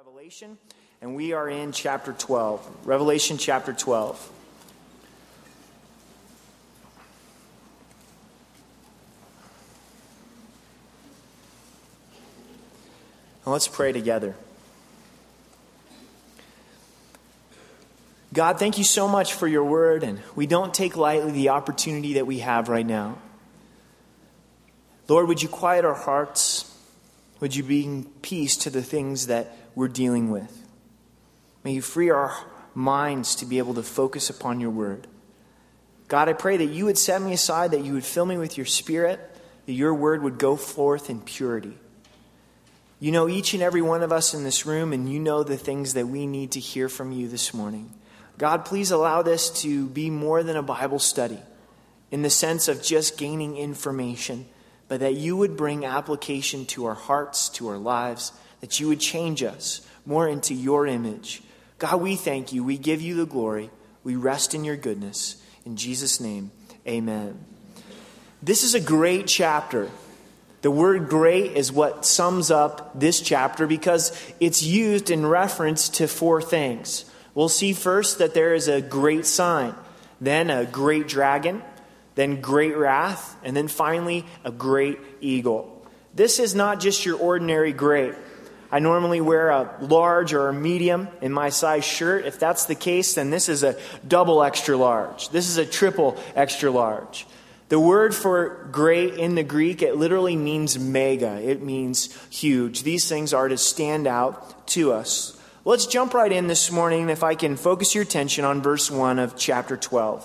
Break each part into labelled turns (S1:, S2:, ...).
S1: Revelation, and we are in chapter 12. Revelation chapter 12. Now let's pray together. God, thank you so much for your word, and we don't take lightly the opportunity that we have right now. Lord, would you quiet our hearts? Would you bring peace to the things that we're dealing with? May you free our minds to be able to focus upon your word. God, I pray that you would set me aside, that you would fill me with your spirit, that your word would go forth in purity. You know each and every one of us in this room, and you know the things that we need to hear from you this morning. God, please allow this to be more than a Bible study in the sense of just gaining information, but that you would bring application to our hearts, to our lives, that you would change us more into your image. God, we thank you. We give you the glory. We rest in your goodness. In Jesus' name, amen. This is a great chapter. The word great is what sums up this chapter because it's used in reference to four things. We'll see first that there is a great sign, then a great dragon, then great wrath, and then finally a great eagle. This is not just your ordinary great. I normally wear a large or a medium in my size shirt. If that's the case, then this is a double extra large. This is a triple extra large. The word for great in the Greek, it literally means mega. It means huge. These things are to stand out to us. Let's jump right in this morning, if I can focus your attention on verse 1 of chapter 12.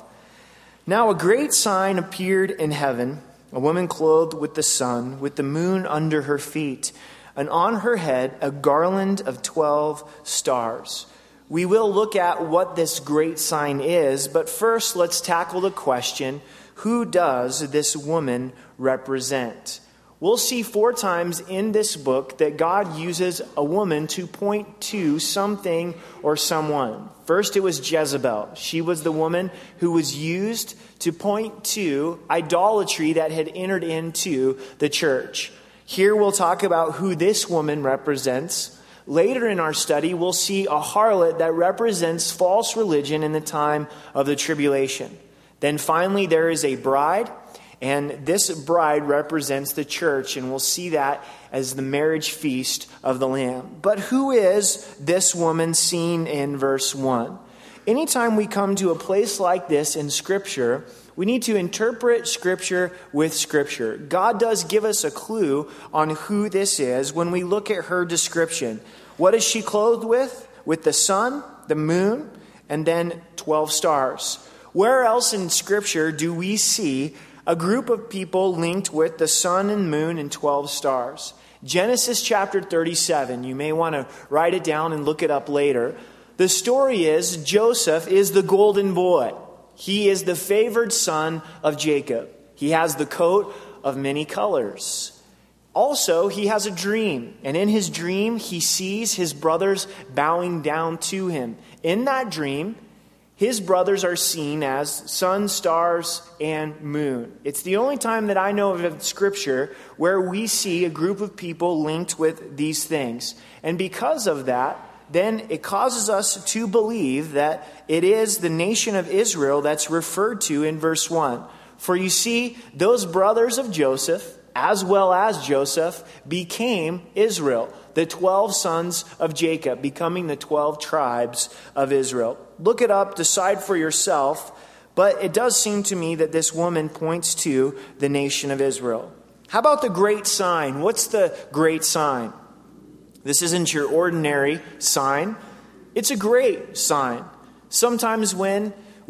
S1: Now a great sign appeared in heaven, a woman clothed with the sun, with the moon under her feet, and on her head a garland of 12 stars. We will look at what this great sign is, but first let's tackle the question, who does this woman represent? We'll see 4 times in this book that God uses a woman to point to something or someone. First, it was Jezebel. She was the woman who was used to point to idolatry that had entered into the church. Here we'll talk about who this woman represents. Later in our study, we'll see a harlot that represents false religion in the time of the tribulation. Then finally, there is a bride. And this bride represents the church, and we'll see that as the marriage feast of the Lamb. But who is this woman seen in verse 1? Anytime we come to a place like this in Scripture, we need to interpret Scripture with Scripture. God does give us a clue on who this is when we look at her description. What is she clothed with? With the sun, the moon, and then 12 stars. Where else in Scripture do we see a group of people linked with the sun and moon and 12 stars? Genesis chapter 37. You may want to write it down and look it up later. The story is Joseph is the golden boy. He is the favored son of Jacob. He has the coat of many colors. Also, he has a dream. And in his dream, he sees his brothers bowing down to him. In that dream, his brothers are seen as sun, stars, and moon. It's the only time that I know of in Scripture where we see a group of people linked with these things. And because of that, then it causes us to believe that it is the nation of Israel that's referred to in verse 1. For you see, those brothers of Joseph, as well as Joseph, became Israel, the 12 sons of Jacob, becoming the 12 tribes of Israel. Look it up, decide for yourself, but it does seem to me that this woman points to the nation of Israel. How about the great sign? What's the great sign? This isn't your ordinary sign. It's a great sign. Sometimes when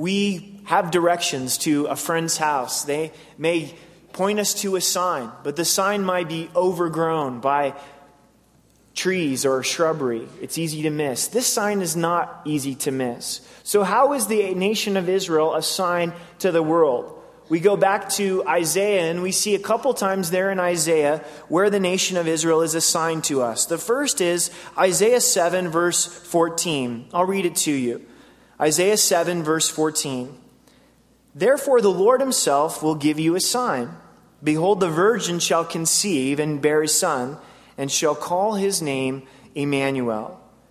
S1: we have directions to a friend's house, they may point us to a sign, but the sign might be overgrown by trees or shrubbery. It's easy to miss. This sign is not easy to miss. So how is the nation of Israel a sign to the world? We go back to Isaiah and we see a couple times there in Isaiah where the nation of Israel is a sign to us. The first is Isaiah 7 verse 14. I'll read it to you. Isaiah 7 verse 14. Therefore the Lord himself will give you a sign. Behold, the virgin shall conceive and bear a son, and shall call his name Emmanuel.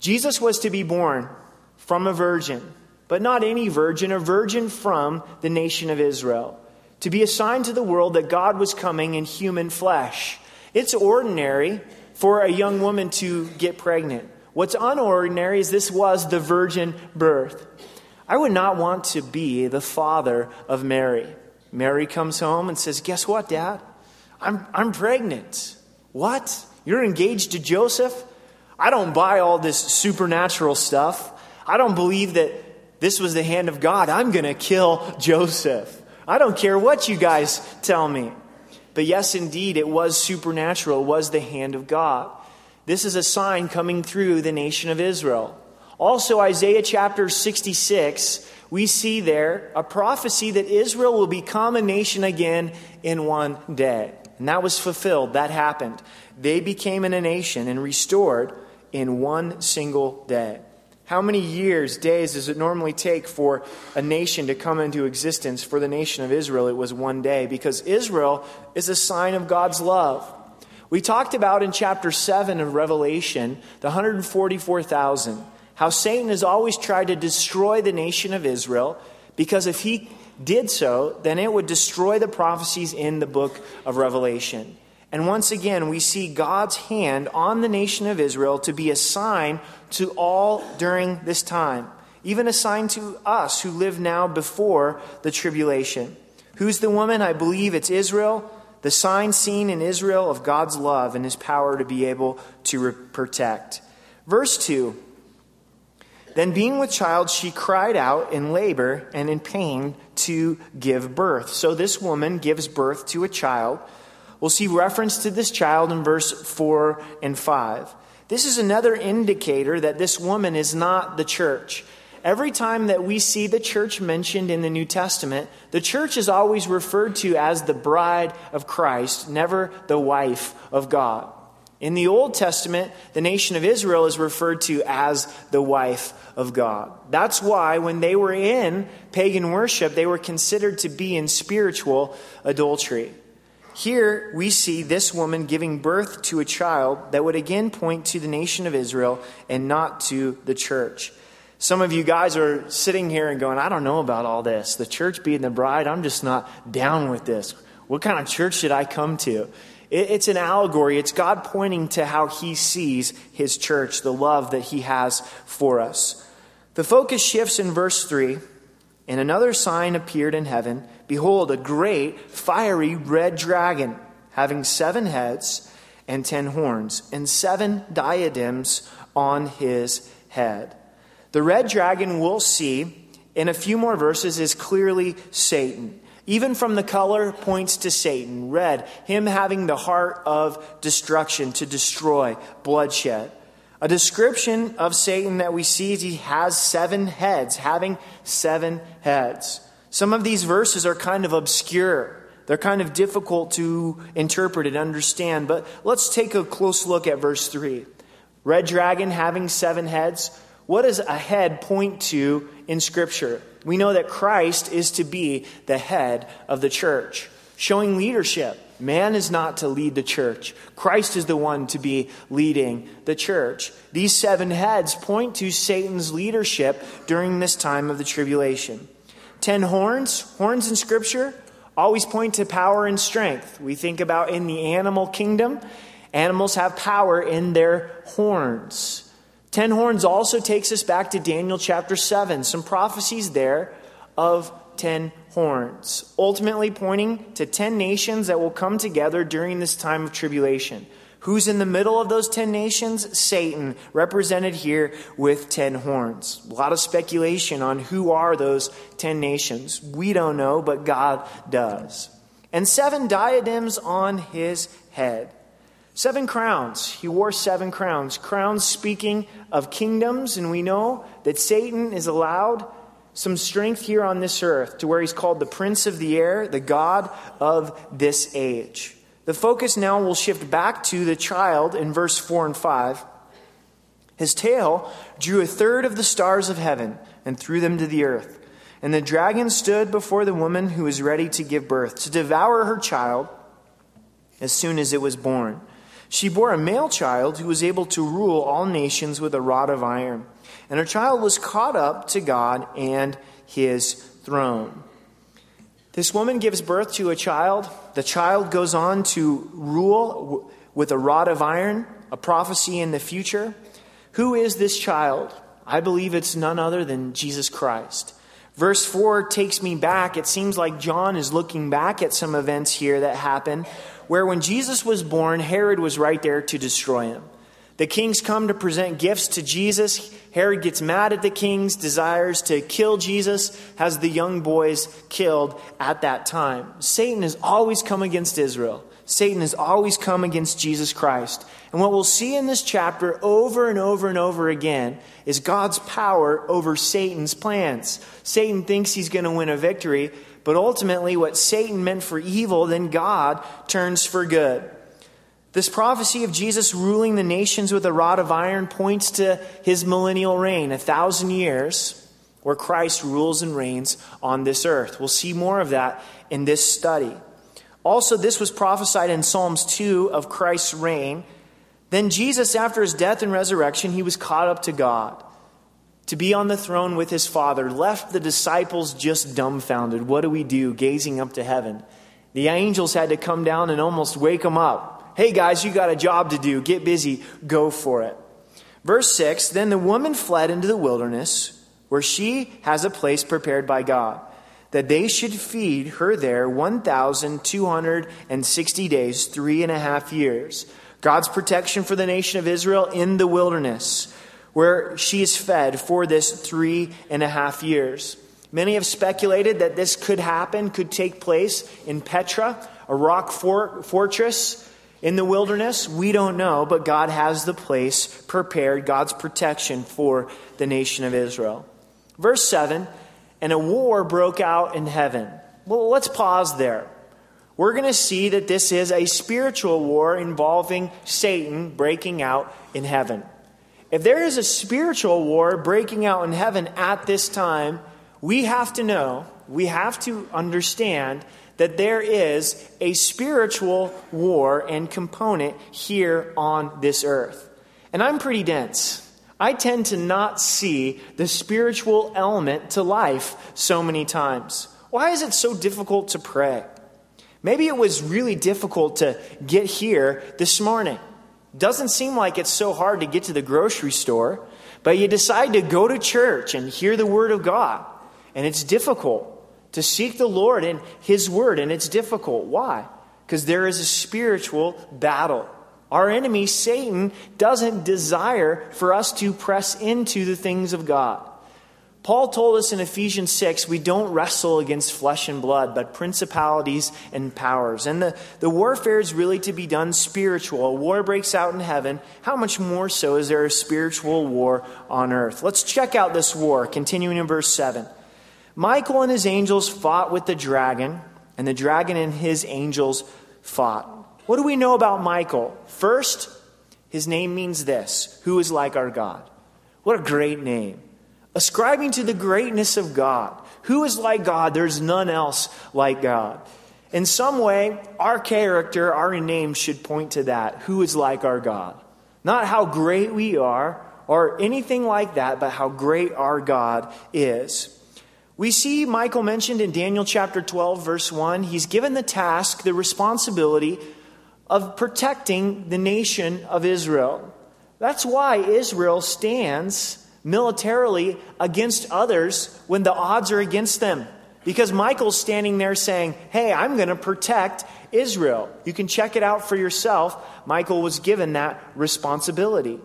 S1: Jesus was to be born from a virgin, but not any virgin, a virgin from the nation of Israel, to be a sign to the world that God was coming in human flesh. It's ordinary for a young woman to get pregnant. What's unordinary is this was the virgin birth. I would not want to be the father of Mary. Mary comes home and says, "Guess what, Dad? I'm pregnant." "What? You're engaged to Joseph?" I don't buy all this supernatural stuff. I don't believe that this was the hand of God. I'm going to kill Joseph. I don't care what you guys tell me. But yes, indeed, it was supernatural. It was the hand of God. This is a sign coming through the nation of Israel. Also, Isaiah chapter 66, we see there a prophecy that Israel will become a nation again in one day. And that was fulfilled. That happened. They became a nation and restored in one single day. How many years, days does it normally take for a nation to come into existence? For the nation of Israel, it was one day, because Israel is a sign of God's love. We talked about in chapter 7 of Revelation, the 144,000, how Satan has always tried to destroy the nation of Israel, because if he did so, then it would destroy the prophecies in the book of Revelation. And once again, we see God's hand on the nation of Israel to be a sign to all during this time. Even a sign to us who live now before the tribulation. Who's the woman? I believe it's Israel. The sign seen in Israel of God's love and his power to be able to protect. Verse 2. Then being with child, she cried out in labor and in pain to give birth. So this woman gives birth to a child. We'll see reference to this child in verse 4 and 5. This is another indicator that this woman is not the church. Every time that we see the church mentioned in the New Testament, the church is always referred to as the bride of Christ, never the wife of God. In the Old Testament, the nation of Israel is referred to as the wife of God. That's why when they were in pagan worship, they were considered to be in spiritual adultery. Here we see this woman giving birth to a child that would again point to the nation of Israel and not to the church. Some of you guys are sitting here and going, "I don't know about all this. The church being the bride, I'm just not down with this. What kind of church should I come to?" It's an allegory. It's God pointing to how he sees his church, the love that he has for us. The focus shifts in verse 3. And another sign appeared in heaven. Behold, a great fiery red dragon, having 7 heads and 10 horns, and 7 diadems on his head. The red dragon, we'll see in a few more verses, is clearly Satan. Even from the color, points to Satan. Red, him having the heart of destruction, to destroy, bloodshed. A description of Satan that we see is he has 7 heads, having 7 heads. Some of these verses are kind of obscure. They're kind of difficult to interpret and understand. But let's take a close look at verse 3. Red dragon having 7 heads. What does a head point to in Scripture? We know that Christ is to be the head of the church, showing leadership. Man is not to lead the church. Christ is the one to be leading the church. These 7 heads point to Satan's leadership during this time of the tribulation. 10 horns. Horns in Scripture always point to power and strength. We think about in the animal kingdom, animals have power in their horns. 10 horns also takes us back to Daniel chapter 7. Some prophecies there of 10 horns, ultimately pointing to 10 nations that will come together during this time of tribulation. Who's in the middle of those 10 nations? Satan, represented here with 10 horns. A lot of speculation on who are those 10 nations. We don't know, but God does. And 7 diadems on his head. 7 crowns. He wore 7 crowns. Crowns speaking of kingdoms, and we know that Satan is allowed some strength here on this earth to where he's called the prince of the air, the god of this age. The focus now will shift back to the child in verse 4 and 5. His tail drew 1/3 of the stars of heaven and threw them to the earth. And the dragon stood before the woman who was ready to give birth, to devour her child as soon as it was born. She bore a male child who was able to rule all nations with a rod of iron. And her child was caught up to God and his throne. This woman gives birth to a child. The child goes on to rule with a rod of iron, a prophecy in the future. Who is this child? I believe it's none other than Jesus Christ. Verse 4 takes me back. It seems like John is looking back at some events here that happened, where when Jesus was born, Herod was right there to destroy him. The kings come to present gifts to Jesus. Herod gets mad at the kings, desires to kill Jesus, has the young boys killed at that time. Satan has always come against Israel. Satan has always come against Jesus Christ. And what we'll see in this chapter over and over and over again is God's power over Satan's plans. Satan thinks he's going to win a victory, but ultimately what Satan meant for evil, then God turns for good. This prophecy of Jesus ruling the nations with a rod of iron points to his millennial reign, 1,000 years, where Christ rules and reigns on this earth. We'll see more of that in this study. Also, this was prophesied in Psalms 2 of Christ's reign. Then Jesus, after his death and resurrection, he was caught up to God to be on the throne with his Father, left the disciples just dumbfounded. What do we do? Gazing up to heaven. The angels had to come down and almost wake them up. Hey guys, you got a job to do. Get busy. Go for it. Verse 6, then the woman fled into the wilderness, where she has a place prepared by God, that they should feed her there 1,260 days, 3.5 years. God's protection for the nation of Israel in the wilderness, where she is fed for this 3.5 years. Many have speculated that this could happen, could take place in Petra, a rock fortress in the wilderness. We don't know, but God has the place prepared, God's protection for the nation of Israel. Verse 7, and a war broke out in heaven. Well, let's pause there. We're going to see that this is a spiritual war involving Satan breaking out in heaven. If there is a spiritual war breaking out in heaven at this time, we have to know, we have to understand that there is a spiritual war and component here on this earth. And I'm pretty dense. I tend to not see the spiritual element to life so many times. Why is it so difficult to pray? Maybe it was really difficult to get here this morning. Doesn't seem like it's so hard to get to the grocery store, but you decide to go to church and hear the Word of God. And it's difficult to seek the Lord and His Word, and it's difficult. Why? Because there is a spiritual battle. Our enemy, Satan, doesn't desire for us to press into the things of God. Paul told us in Ephesians 6, we don't wrestle against flesh and blood, but principalities and powers. And the warfare is really to be done spiritual. A war breaks out in heaven. How much more so is there a spiritual war on earth? Let's check out this war, continuing in verse 7. Michael and his angels fought with the dragon, and the dragon and his angels fought. What do we know about Michael? First, his name means this: who is like our God? What a great name. Ascribing to the greatness of God. Who is like God? There's none else like God. In some way, our character, our name should point to that. Who is like our God? Not how great we are or anything like that, but how great our God is. We see Michael mentioned in Daniel chapter 12, verse 1. He's given the task, the responsibility of protecting the nation of Israel. That's why Israel stands militarily against others when the odds are against them. Because Michael's standing there saying, hey, I'm going to protect Israel. You can check it out for yourself. Michael was given that responsibility.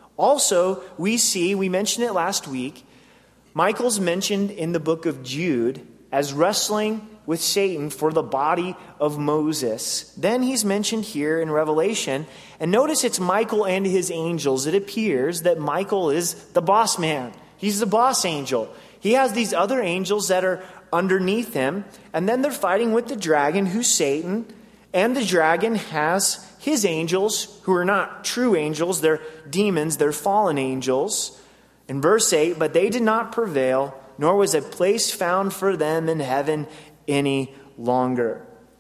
S1: Also, we mentioned it last week, Michael's mentioned in the book of Jude as wrestling with Satan for the body of Moses. Then he's mentioned here in Revelation. And notice it's Michael and his angels. It appears that Michael is the boss man. He's the boss angel. He has these other angels that are underneath him. And then they're fighting with the dragon, who's Satan. And the dragon has his angels, who are not true angels. They're demons. They're fallen angels. In verse 8, but they did not prevail, nor was a place found for them in heaven any longer.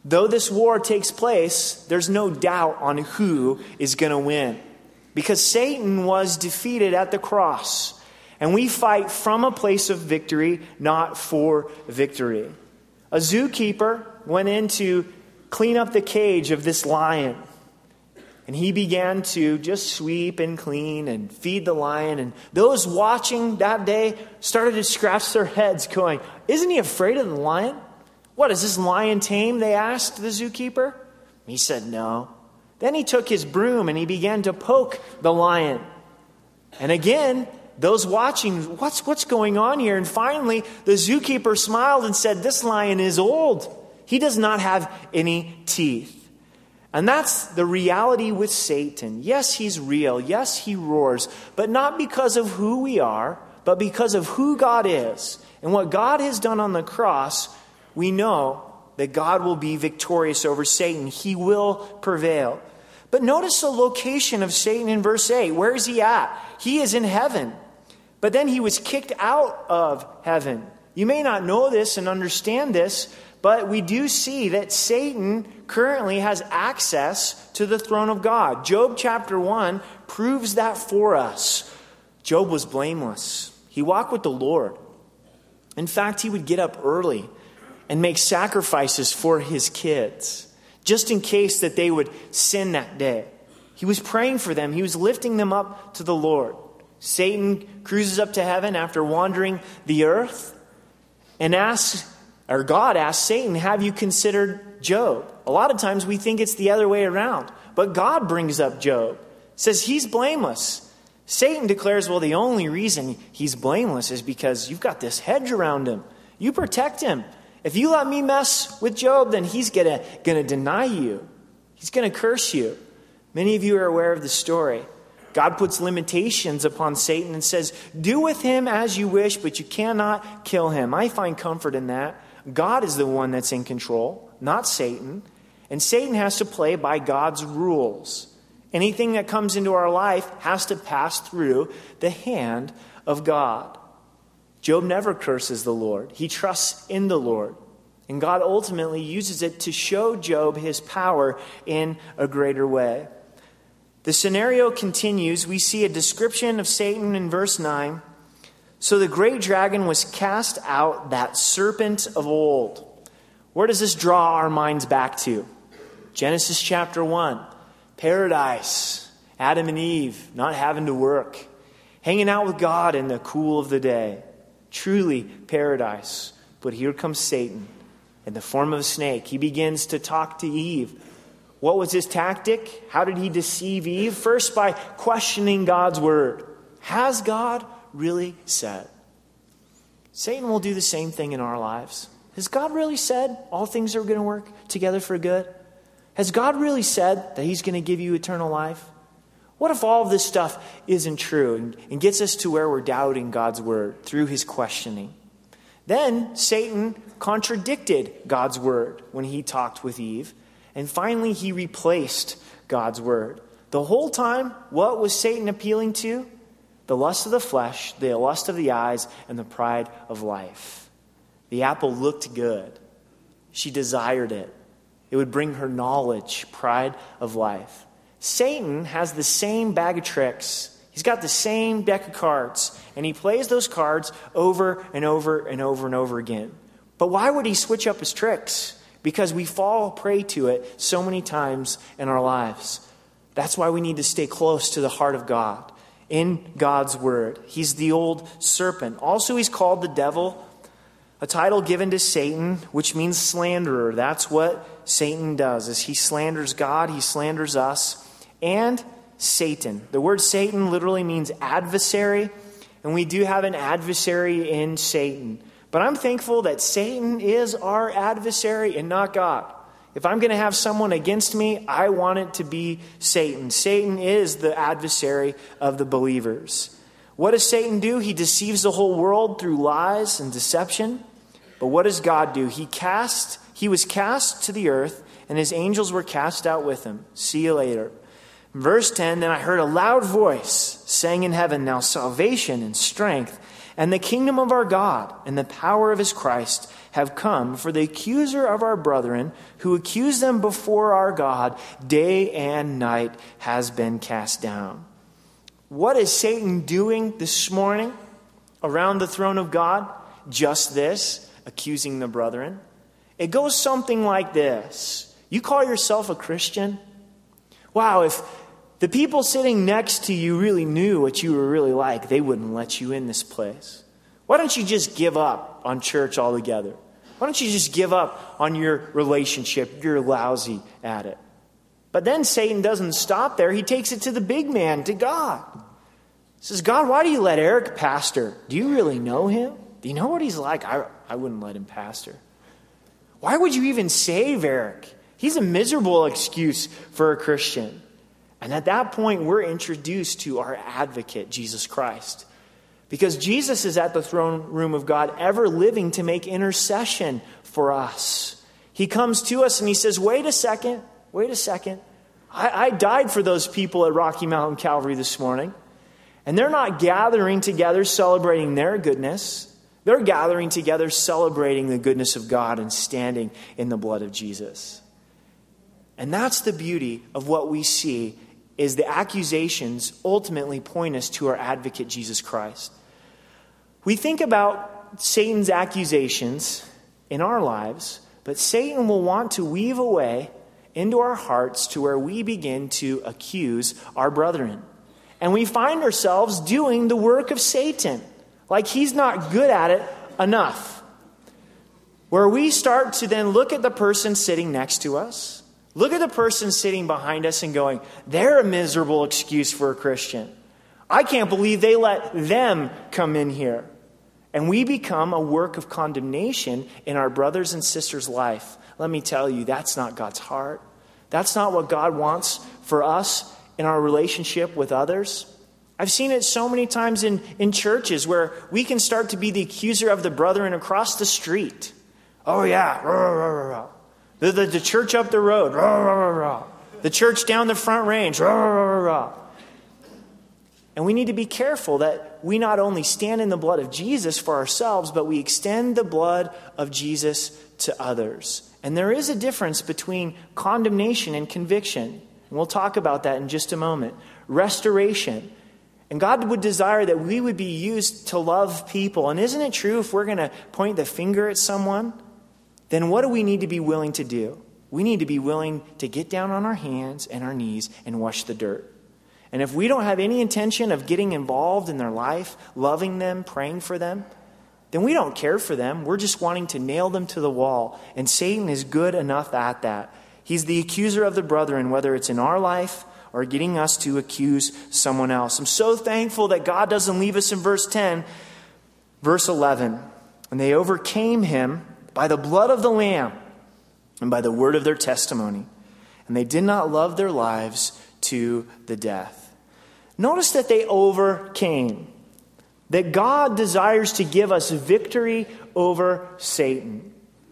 S1: Though this war takes place, there's no doubt on who is going to win. Because Satan was defeated at the cross. And we fight from a place of victory, not for victory. A zookeeper went in to clean up the cage of this lion. And he began to just sweep and clean and feed the lion. And those watching that day started to scratch their heads going, "Isn't he afraid of the lion? What, is this lion tame?" they asked the zookeeper. He said no. Then he took his broom and he began to poke the lion. And again, those watching, what's going on here? And finally, the zookeeper smiled and said, "This lion is old. He does not have any teeth." And that's the reality with Satan. Yes, he's real. Yes, he roars. But not because of who we are, but because of who God is. And what God has done on the cross, we know that God will be victorious over Satan. He will prevail. But notice the location of Satan in verse 8. Where is he at? He is in heaven. But then he was kicked out of heaven. You may not know this and understand this, but we do see that Satan currently has access to the throne of God. Job chapter 1 proves that for us. Job was blameless. He walked with the Lord. In fact, he would get up early and make sacrifices for his kids, just in case that they would sin that day. He was praying for them. He was lifting them up to the Lord. Satan cruises up to heaven after wandering the earth and God asks Satan, "Have you considered Job?" A lot of times we think it's the other way around, but God brings up Job, says he's blameless. Satan declares, well, the only reason he's blameless is because you've got this hedge around him. You protect him. If you let me mess with Job, then he's going to deny you. He's going to curse you. Many of you are aware of the story. God puts limitations upon Satan and says, "Do with him as you wish, but you cannot kill him." I find comfort in that. God is the one that's in control, not Satan. And Satan has to play by God's rules. Anything that comes into our life has to pass through the hand of God. Job never curses the Lord. He trusts in the Lord. And God ultimately uses it to show Job his power in a greater way. The scenario continues. We see a description of Satan in verse 9. "So the great dragon was cast out, that serpent of old." Where does this draw our minds back to? Genesis chapter 1. Paradise. Adam and Eve not having to work. Hanging out with God in the cool of the day. Truly paradise. But here comes Satan in the form of a snake. He begins to talk to Eve. What was his tactic? How did he deceive Eve? First, by questioning God's word. Has God really said? Satan will do the same thing in our lives. Has God really said all things are going to work together for good? Has God really said that he's going to give you eternal life? What if all of this stuff isn't true and gets us to where we're doubting God's word through his questioning? Then Satan contradicted God's word when he talked with Eve. And finally, he replaced God's word. The whole time, what was Satan appealing to? The lust of the flesh, the lust of the eyes, and the pride of life. The apple looked good. She desired it. It would bring her knowledge, pride of life. Satan has the same bag of tricks. He's got the same deck of cards. And he plays those cards over and over and over and over again. But why would he switch up his tricks? Because we fall prey to it so many times in our lives. That's why we need to stay close to the heart of God. In God's word. He's the old serpent. Also, he's called the devil. A title given to Satan, which means slanderer. That's what Satan does. Is he slanders God, he slanders us. And Satan. The word Satan literally means adversary. And we do have an adversary in Satan. But I'm thankful that Satan is our adversary and not God. If I'm going to have someone against me, I want it to be Satan. Satan is the adversary of the believers. What does Satan do? He deceives the whole world through lies and deception. But what does God do? He was cast to the earth, and his angels were cast out with him. See you later. Verse 10, "Then I heard a loud voice saying in heaven, 'Now salvation and strength and the kingdom of our God and the power of his Christ have come, for the accuser of our brethren, who accused them before our God day and night, has been cast down. What is Satan doing this morning around the throne of God? Just this, accusing the brethren. It goes something like this. You call yourself a Christian? Wow, if the people sitting next to you really knew what you were really like, they wouldn't let you in this place. Why don't you just give up on church altogether? Why don't you just give up on your relationship? You're lousy at it. But then Satan doesn't stop there. He takes it to the big man, to God. He says, God, why do you let Eric pastor? Do you really know him? Do you know what he's like? I wouldn't let him pastor. Why would you even save Eric? He's a miserable excuse for a Christian. And at that point, we're introduced to our advocate, Jesus Christ. Because Jesus is at the throne room of God, ever living to make intercession for us. He comes to us and he says, wait a second. I died for those people at Rocky Mountain Calvary this morning. And they're not gathering together celebrating their goodness. They're gathering together celebrating the goodness of God and standing in the blood of Jesus. And that's the beauty of what we see, is the accusations ultimately point us to our advocate, Jesus Christ. We think about Satan's accusations in our lives, but Satan will want to weave a way into our hearts to where we begin to accuse our brethren. And we find ourselves doing the work of Satan, like he's not good at it enough. Where we start to then look at the person sitting next to us, look at the person sitting behind us and going, they're a miserable excuse for a Christian. I can't believe they let them come in here. And we become a work of condemnation in our brothers and sisters' life. Let me tell you, that's not God's heart. That's not what God wants for us in our relationship with others. I've seen it so many times in churches where we can start to be the accuser of the brethren across the street. Oh yeah, rah, rah, rah, rah. The church up the road, rah, rah, rah, rah. The church down the front range, rah, rah, rah, rah. And we need to be careful that we not only stand in the blood of Jesus for ourselves, but we extend the blood of Jesus to others. And there is a difference between condemnation and conviction. And we'll talk about that in just a moment. Restoration. And God would desire that we would be used to love people. And isn't it true, if we're going to point the finger at someone, then what do we need to be willing to do? We need to be willing to get down on our hands and our knees and wash the dirt. And if we don't have any intention of getting involved in their life, loving them, praying for them, then we don't care for them. We're just wanting to nail them to the wall. And Satan is good enough at that. He's the accuser of the brethren, whether it's in our life or getting us to accuse someone else. I'm so thankful that God doesn't leave us in verse 10. Verse 11, and they overcame him by the blood of the Lamb and by the word of their testimony. And they did not love their lives to the death. Notice that they overcame. That God desires to give us victory over Satan.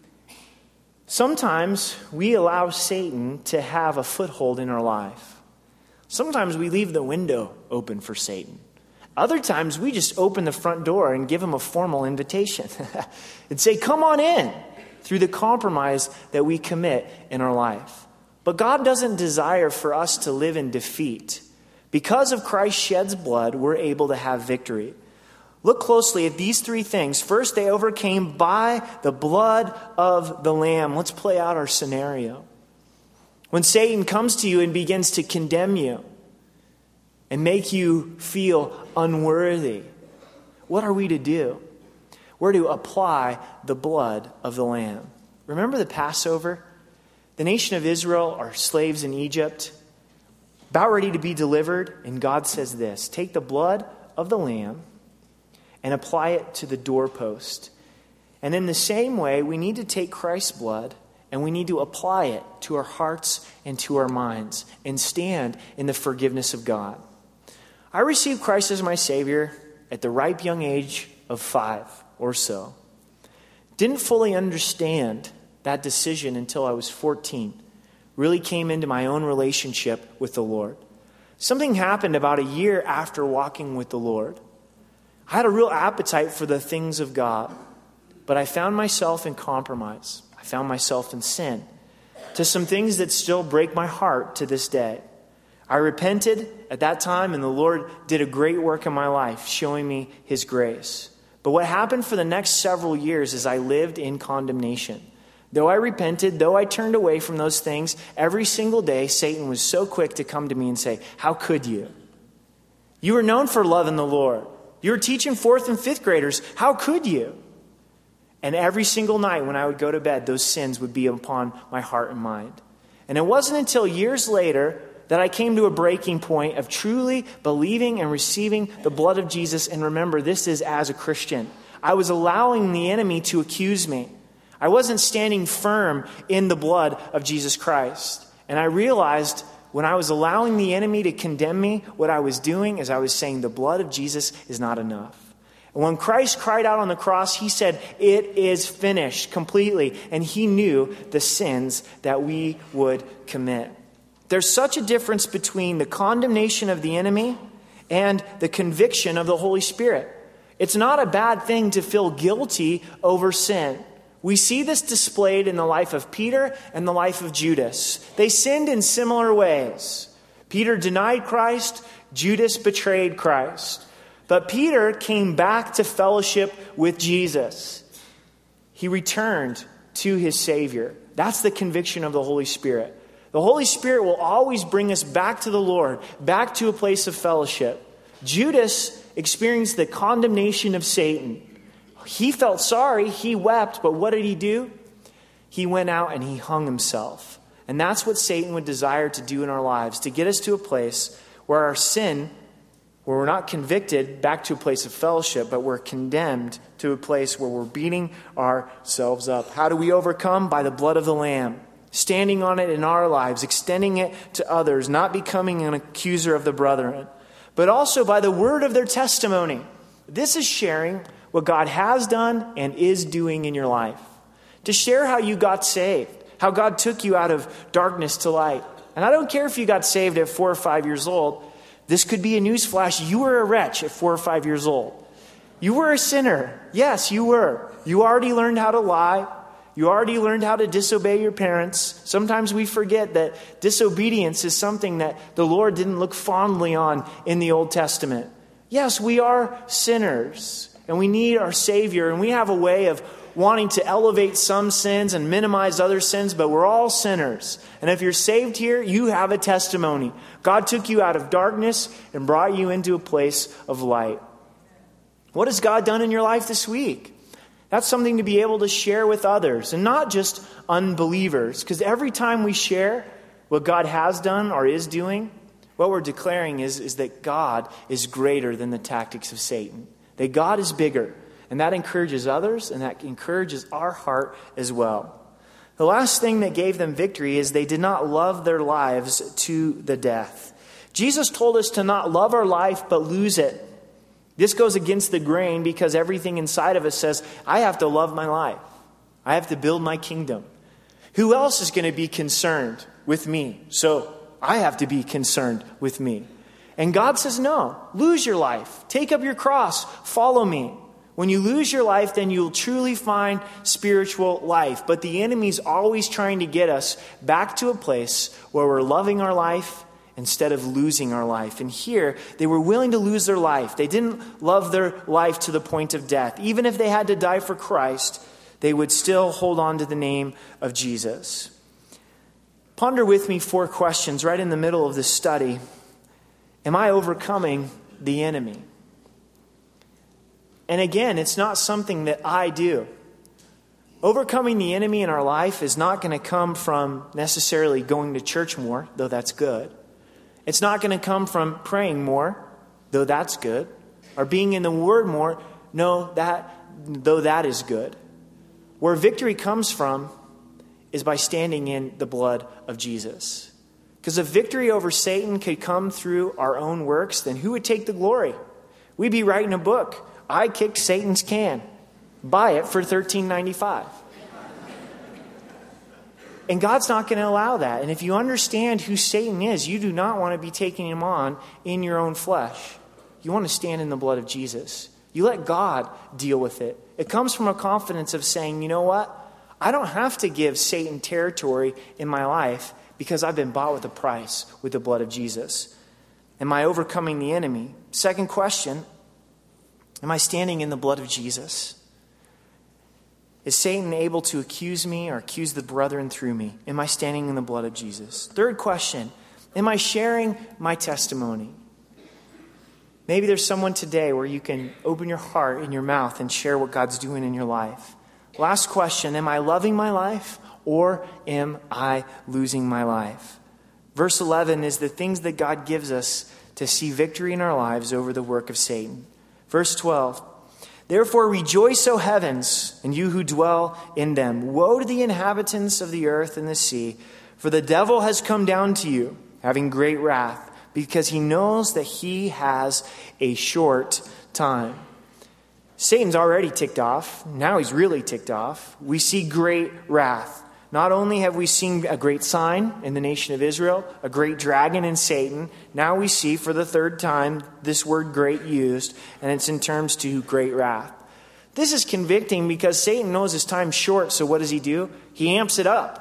S1: Sometimes we allow Satan to have a foothold in our life. Sometimes we leave the window open for Satan. Other times we just open the front door and give him a formal invitation and say, come on in, through the compromise that we commit in our life. But God doesn't desire for us to live in defeat. Because of Christ shed's blood, we're able to have victory. Look closely at these three things. First, they overcame by the blood of the Lamb. Let's play out our scenario. When Satan comes to you and begins to condemn you and make you feel unworthy, what are we to do? We're to apply the blood of the Lamb. Remember the Passover? The nation of Israel are slaves in Egypt, about ready to be delivered, and God says this, take the blood of the Lamb and apply it to the doorpost. And in the same way, we need to take Christ's blood and we need to apply it to our hearts and to our minds and stand in the forgiveness of God. I received Christ as my Savior at the ripe young age of 5 or so. Didn't fully understand that decision until I was 14. Really came into my own relationship with the Lord. Something happened about a year after walking with the Lord. I had a real appetite for the things of God. but I found myself in compromise. I found myself in sin, to some things that still break my heart to this day. I repented at that time, and the Lord did a great work in my life, showing me his grace. But what happened for the next several years is I lived in condemnation. Though I repented, though I turned away from those things, every single day, Satan was so quick to come to me and say, how could you? You were known for loving the Lord. You were teaching 4th and 5th graders. How could you? And every single night when I would go to bed, those sins would be upon my heart and mind. And it wasn't until years later that I came to a breaking point of truly believing and receiving the blood of Jesus. And remember, this is as a Christian. I was allowing the enemy to accuse me. I wasn't standing firm in the blood of Jesus Christ. And I realized when I was allowing the enemy to condemn me, what I was doing is I was saying the blood of Jesus is not enough. And when Christ cried out on the cross, he said, it is finished completely. And he knew the sins that we would commit. There's such a difference between the condemnation of the enemy and the conviction of the Holy Spirit. It's not a bad thing to feel guilty over sin. We see this displayed in the life of Peter and the life of Judas. They sinned in similar ways. Peter denied Christ, Judas betrayed Christ. But Peter came back to fellowship with Jesus. He returned to his Savior. That's the conviction of the Holy Spirit. The Holy Spirit will always bring us back to the Lord, back to a place of fellowship. Judas experienced the condemnation of Satan. He felt sorry, he wept, but what did he do? He went out and he hung himself. And that's what Satan would desire to do in our lives, to get us to a place where our sin, where we're not convicted back to a place of fellowship, but we're condemned to a place where we're beating ourselves up. How do we overcome? By the blood of the Lamb. Standing on it in our lives, extending it to others, not becoming an accuser of the brethren, but also by the word of their testimony. This is sharing what God has done and is doing in your life. To share how you got saved, how God took you out of darkness to light. And I don't care if you got saved at 4 or 5 years old. This could be a newsflash. You were a wretch at 4 or 5 years old. You were a sinner. Yes, you were. You already learned how to lie. You already learned how to disobey your parents. Sometimes we forget that disobedience is something that the Lord didn't look fondly on in the Old Testament. Yes, we are sinners and we need our Savior, and we have a way of wanting to elevate some sins and minimize other sins, but we're all sinners. And if you're saved here, you have a testimony. God took you out of darkness and brought you into a place of light. What has God done in your life this week? That's something to be able to share with others, and not just unbelievers. Because every time we share what God has done or is doing, what we're declaring is that God is greater than the tactics of Satan. That God is bigger. And that encourages others, and that encourages our heart as well. The last thing that gave them victory is they did not love their lives to the death. Jesus told us to not love our life, but lose it. This goes against the grain because everything inside of us says, I have to love my life. I have to build my kingdom. Who else is going to be concerned with me? So I have to be concerned with me. And God says, no, lose your life. Take up your cross. Follow me. When you lose your life, then you'll truly find spiritual life. But the enemy's always trying to get us back to a place where we're loving our life instead of losing our life. And here, they were willing to lose their life. They didn't love their life to the point of death. Even if they had to die for Christ, they would still hold on to the name of Jesus. Ponder with me 4 questions right in the middle of this study. Am I overcoming the enemy? And again, it's not something that I do. Overcoming the enemy in our life is not going to come from necessarily going to church more, though that's good. It's not going to come from praying more, though that's good. Or being in the Word more, though that is good. Where victory comes from is by standing in the blood of Jesus. Because if victory over Satan could come through our own works, then who would take the glory? We'd be writing a book. I kicked Satan's can. Buy it for $13.95. And God's not going to allow that. And if you understand who Satan is, you do not want to be taking him on in your own flesh. You want to stand in the blood of Jesus. You let God deal with it. It comes from a confidence of saying, you know what? I don't have to give Satan territory in my life because I've been bought with a price with the blood of Jesus. Am I overcoming the enemy? Second question, am I standing in the blood of Jesus? Is Satan able to accuse me or accuse the brethren through me? Am I standing in the blood of Jesus? Third question, am I sharing my testimony? Maybe there's someone today where you can open your heart and your mouth and share what God's doing in your life. Last question, am I loving my life or am I losing my life? Verse 11 is the things that God gives us to see victory in our lives over the work of Satan. Verse 12, therefore rejoice, O heavens, and you who dwell in them. Woe to the inhabitants of the earth and the sea, for the devil has come down to you, having great wrath, because he knows that he has a short time. Satan's already ticked off. Now he's really ticked off. We see great wrath. Not only have we seen a great sign in the nation of Israel, a great dragon in Satan, now we see for the third time this word great used, and it's in terms to great wrath. This is convicting because Satan knows his time's short, so what does he do? He amps it up.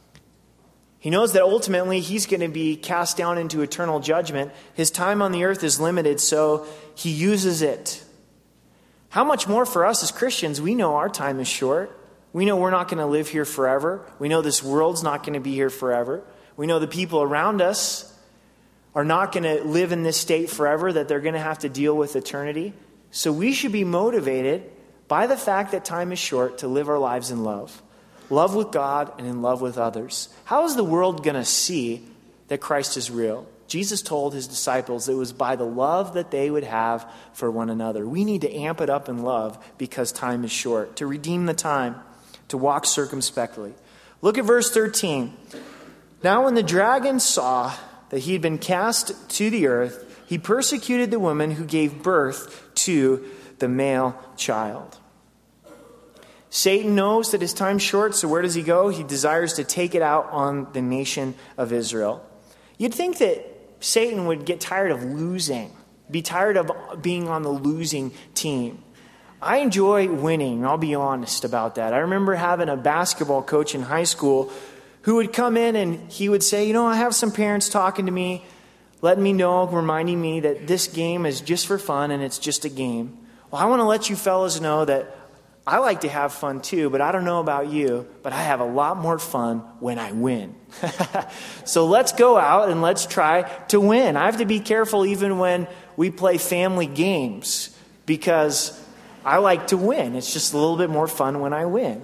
S1: He knows that ultimately he's going to be cast down into eternal judgment. His time on the earth is limited, so he uses it. How much more for us as Christians? We know our time is short. We know we're not going to live here forever. We know this world's not going to be here forever. We know the people around us are not going to live in this state forever, that they're going to have to deal with eternity. So we should be motivated by the fact that time is short to live our lives in love. Love with God and in love with others. How is the world going to see that Christ is real? Jesus told his disciples it was by the love that they would have for one another. We need to amp it up in love because time is short, to redeem the time, to walk circumspectly. Look at verse 13. Now when the dragon saw that he had been cast to the earth, he persecuted the woman who gave birth to the male child. Satan knows that his time's short, so where does he go? He desires to take it out on the nation of Israel. You'd think that Satan would get tired of losing, be tired of being on the losing team. I enjoy winning, I'll be honest about that. I remember having a basketball coach in high school who would come in and he would say, I have some parents talking to me, letting me know, reminding me that this game is just for fun and it's just a game. Well, I want to let you fellas know that I like to have fun too, but I don't know about you, but I have a lot more fun when I win. So let's go out and let's try to win. I have to be careful even when we play family games because I like to win. It's just a little bit more fun when I win.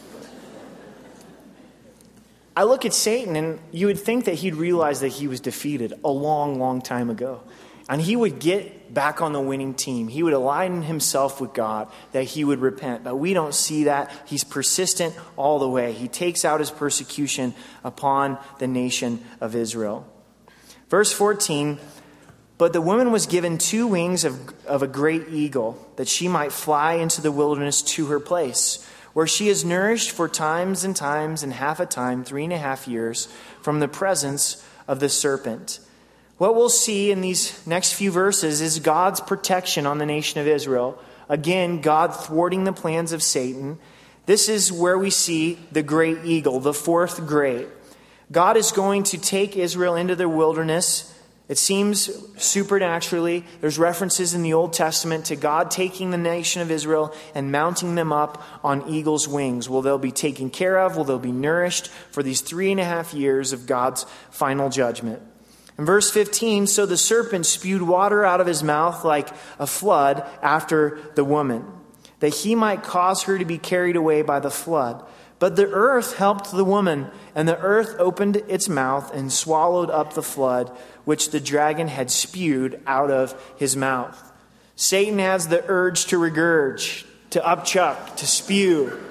S1: I look at Satan and you would think that he'd realize that he was defeated a long, long time ago. And he would get back on the winning team. He would align himself with God, that he would repent. But we don't see that. He's persistent all the way. He takes out his persecution upon the nation of Israel. Verse 14, but the woman was given 2 wings of a great eagle, that she might fly into the wilderness to her place, where she is nourished for times and half a time, 3.5 years, from the presence of the serpent. What we'll see in these next few verses is God's protection on the nation of Israel. Again, God thwarting the plans of Satan. This is where we see the great eagle, the 4th great. God is going to take Israel into the wilderness. It seems supernaturally. There's references in the Old Testament to God taking the nation of Israel and mounting them up on eagle's wings. Will they be taken care of? Will they be nourished for these 3.5 years of God's final judgment? In verse 15, so the serpent spewed water out of his mouth like a flood after the woman, that he might cause her to be carried away by the flood. But the earth helped the woman, and the earth opened its mouth and swallowed up the flood, which the dragon had spewed out of his mouth. Satan has the urge to regurge, to upchuck, to spew.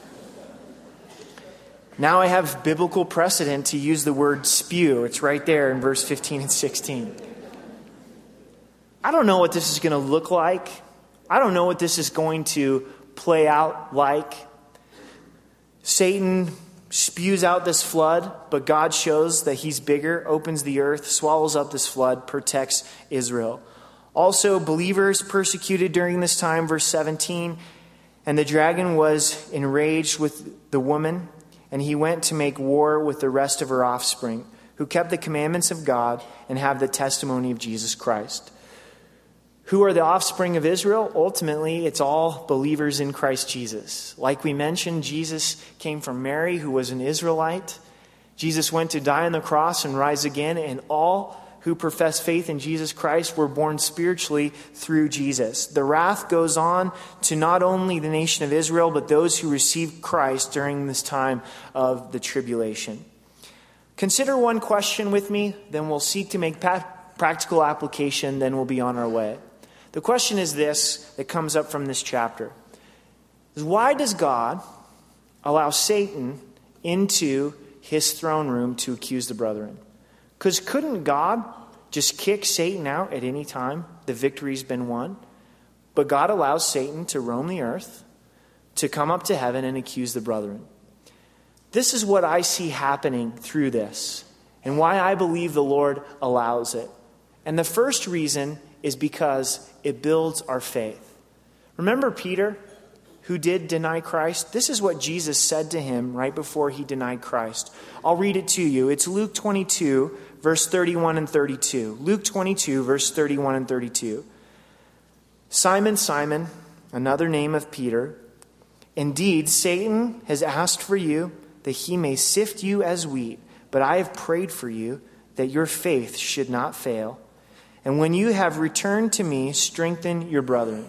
S1: Now I have biblical precedent to use the word spew. It's right there in verse 15 and 16. I don't know what this is going to look like. I don't know what this is going to play out like. Satan spews out this flood, but God shows that he's bigger, opens the earth, swallows up this flood, protects Israel. Also, believers persecuted during this time, verse 17. And the dragon was enraged with the woman, and he went to make war with the rest of her offspring, who kept the commandments of God and have the testimony of Jesus Christ. Who are the offspring of Israel? Ultimately, it's all believers in Christ Jesus. Like we mentioned, Jesus came from Mary, who was an Israelite. Jesus went to die on the cross and rise again, and all who profess faith in Jesus Christ were born spiritually through Jesus. The wrath goes on to not only the nation of Israel, but those who received Christ during this time of the tribulation. Consider one question with me, then we'll seek to make practical application, then we'll be on our way. The question is this, that comes up from this chapter. Why does God allow Satan into his throne room to accuse the brethren? Because couldn't God just kick Satan out at any time the victory's been won? But God allows Satan to roam the earth, to come up to heaven and accuse the brethren. This is what I see happening through this, and why I believe the Lord allows it. And the first reason is because it builds our faith. Remember Peter, who did deny Christ? This is what Jesus said to him right before he denied Christ. I'll read it to you. It's Luke 22, verse 31 and 32. Luke 22, verse 31 and 32. Simon, Simon, another name of Peter, indeed, Satan has asked for you that he may sift you as wheat, but I have prayed for you that your faith should not fail. And when you have returned to me, strengthen your brethren.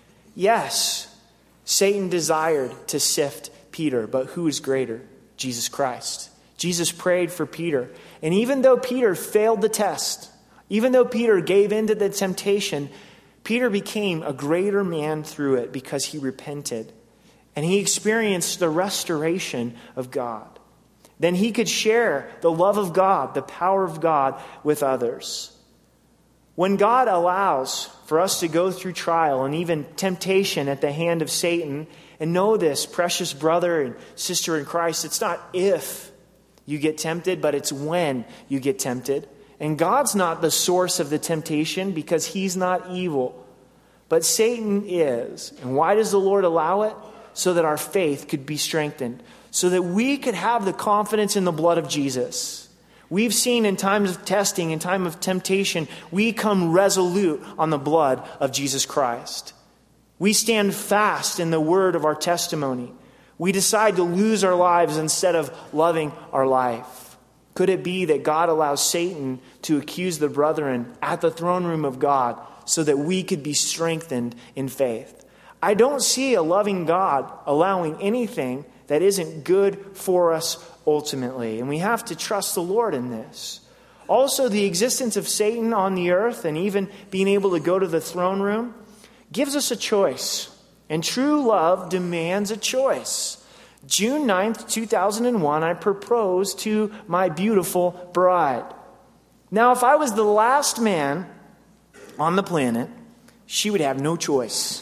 S1: Yes, Satan desired to sift Peter, but who is greater? Jesus Christ. Jesus prayed for Peter. And even though Peter failed the test, even though Peter gave in to the temptation, Peter became a greater man through it because he repented. And he experienced the restoration of God. Then he could share the love of God, the power of God with others. When God allows for us to go through trial and even temptation at the hand of Satan, and know this, precious brother and sister in Christ, it's not if you get tempted, but it's when you get tempted. And God's not the source of the temptation because he's not evil, but Satan is. And why does the Lord allow it? So that our faith could be strengthened, so that we could have the confidence in the blood of Jesus. We've seen in times of testing, in time of temptation, we come resolute on the blood of Jesus Christ. We stand fast in the word of our testimony. We decide to lose our lives instead of loving our life. Could it be that God allows Satan to accuse the brethren at the throne room of God so that we could be strengthened in faith? I don't see a loving God allowing anything that isn't good for us ultimately. And we have to trust the Lord in this. Also, the existence of Satan on the earth and even being able to go to the throne room gives us a choice. And true love demands a choice. June 9th, 2001, I proposed to my beautiful bride. Now, if I was the last man on the planet, she would have no choice.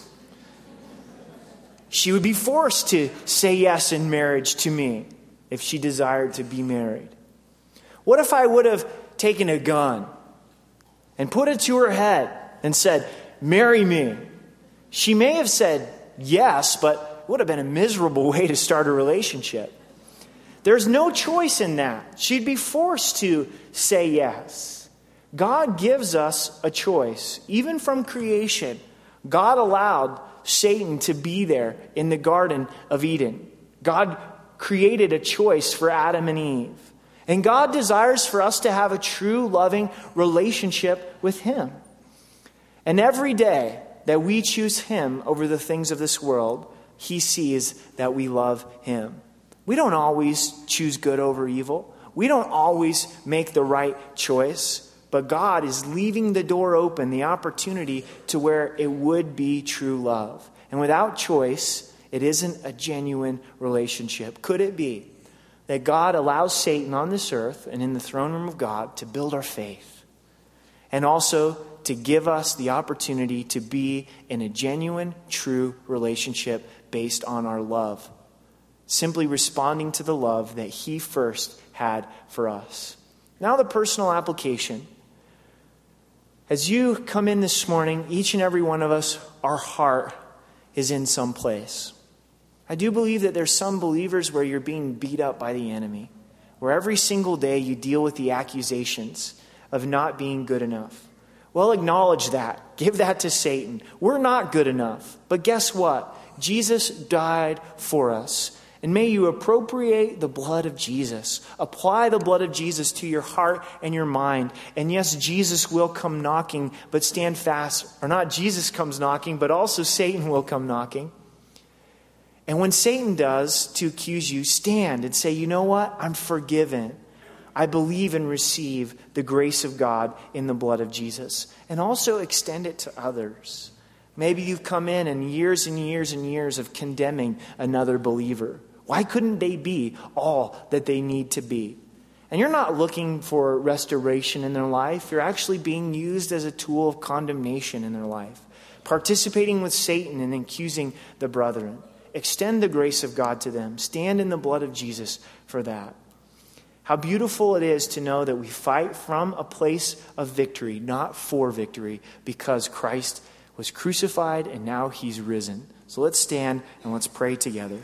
S1: She would be forced to say yes in marriage to me if she desired to be married. What if I would have taken a gun and put it to her head and said, "Marry me"? She may have said yes, but it would have been a miserable way to start a relationship. There's no choice in that. She'd be forced to say yes. God gives us a choice. Even from creation, God allowed Satan to be there in the Garden of Eden. God created a choice for Adam and Eve. And God desires for us to have a true loving relationship with Him. And every day that we choose Him over the things of this world, He sees that we love Him. We don't always choose good over evil. We don't always make the right choice. But God is leaving the door open, the opportunity to where it would be true love. And without choice, it isn't a genuine relationship. Could it be that God allows Satan on this earth and in the throne room of God to build our faith? And also to give us the opportunity to be in a genuine, true relationship based on our love. Simply responding to the love that He first had for us. Now the personal application. As you come in this morning, each and every one of us, our heart is in some place. I do believe that there's some believers where you're being beat up by the enemy, where every single day you deal with the accusations of not being good enough. Well, acknowledge that. Give that to Satan. We're not good enough. But guess what? Jesus died for us. And may you appropriate the blood of Jesus. Apply the blood of Jesus to your heart and your mind. And yes, Jesus will come knocking, but stand fast. Or not Jesus comes knocking, but also Satan will come knocking. And when Satan does to accuse you, stand and say, you know what? I'm forgiven. I believe and receive the grace of God in the blood of Jesus. And also extend it to others. Maybe you've come in and years and years and years of condemning another believer. Why couldn't they be all that they need to be? And you're not looking for restoration in their life. You're actually being used as a tool of condemnation in their life. Participating with Satan and accusing the brethren. Extend the grace of God to them. Stand in the blood of Jesus for that. How beautiful it is to know that we fight from a place of victory, not for victory, because Christ was crucified and now he's risen. So let's stand and let's pray together.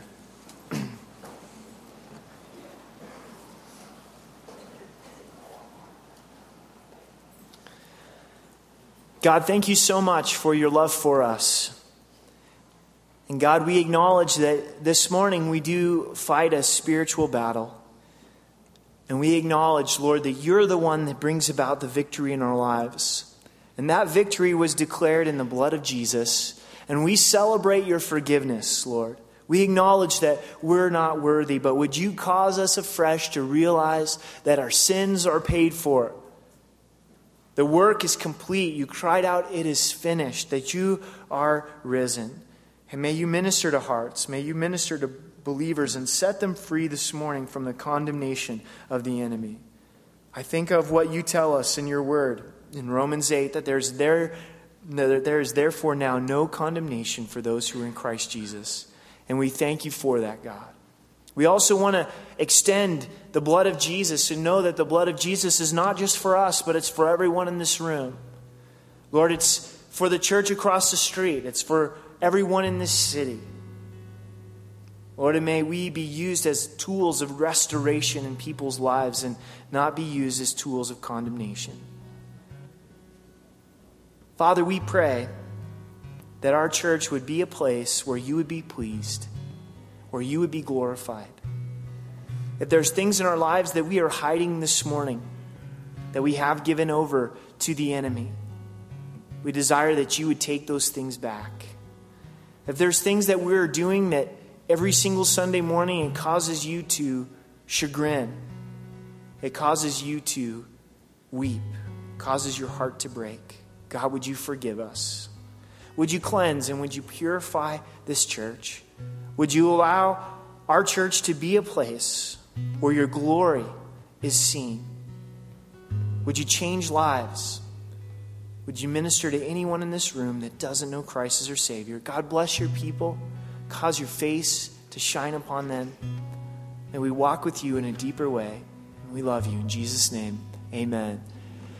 S1: God, thank you so much for your love for us. And God, we acknowledge that this morning we do fight a spiritual battle. And we acknowledge, Lord, that you're the one that brings about the victory in our lives. And that victory was declared in the blood of Jesus. And we celebrate your forgiveness, Lord. We acknowledge that we're not worthy, but would you cause us afresh to realize that our sins are paid for? The work is complete. You cried out, it is finished, that you are risen. And may you minister to hearts. May you minister to believers and set them free this morning from the condemnation of the enemy. I think of what you tell us in your word in Romans 8, that there is therefore now no condemnation for those who are in Christ Jesus. And we thank you for that, God. We also want to extend the blood of Jesus and know that the blood of Jesus is not just for us, but it's for everyone in this room. Lord, it's for the church across the street. It's for everyone in this city. Lord, and may we be used as tools of restoration in people's lives and not be used as tools of condemnation. Father, we pray that our church would be a place where you would be pleased, where you would be glorified. If there's things in our lives that we are hiding this morning, that we have given over to the enemy, we desire that you would take those things back. If there's things that we're doing that every single Sunday morning it causes you to chagrin, it causes you to weep, causes your heart to break, God, would you forgive us? Would you cleanse and would you purify this church? Would you allow our church to be a place where your glory is seen? Would you change lives? Would you minister to anyone in this room that doesn't know Christ as their Savior? God, bless your people. Cause your face to shine upon them. May we walk with you in a deeper way. We love you. In Jesus' name, amen.